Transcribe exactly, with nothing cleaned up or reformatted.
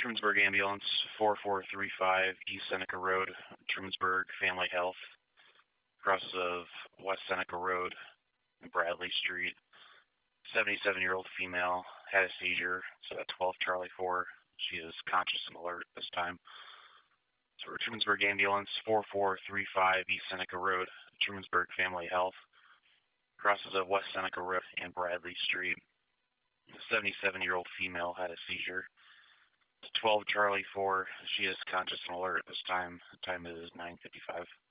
Trumansburg Ambulance, four four three five East Seneca Road, Trumansburg Family Health, crosses of West Seneca Road and Bradley Street. seventy-seven-year-old female had a seizure. So at twelve Charlie four, she is conscious and alert this time. So we're Trumansburg Ambulance, four four three five East Seneca Road, Trumansburg Family Health, crosses of West Seneca Road and Bradley Street. A seventy-seven-year-old female had a seizure. twelve Charlie four, she is conscious and alert at this time. The time is nine fifty-five.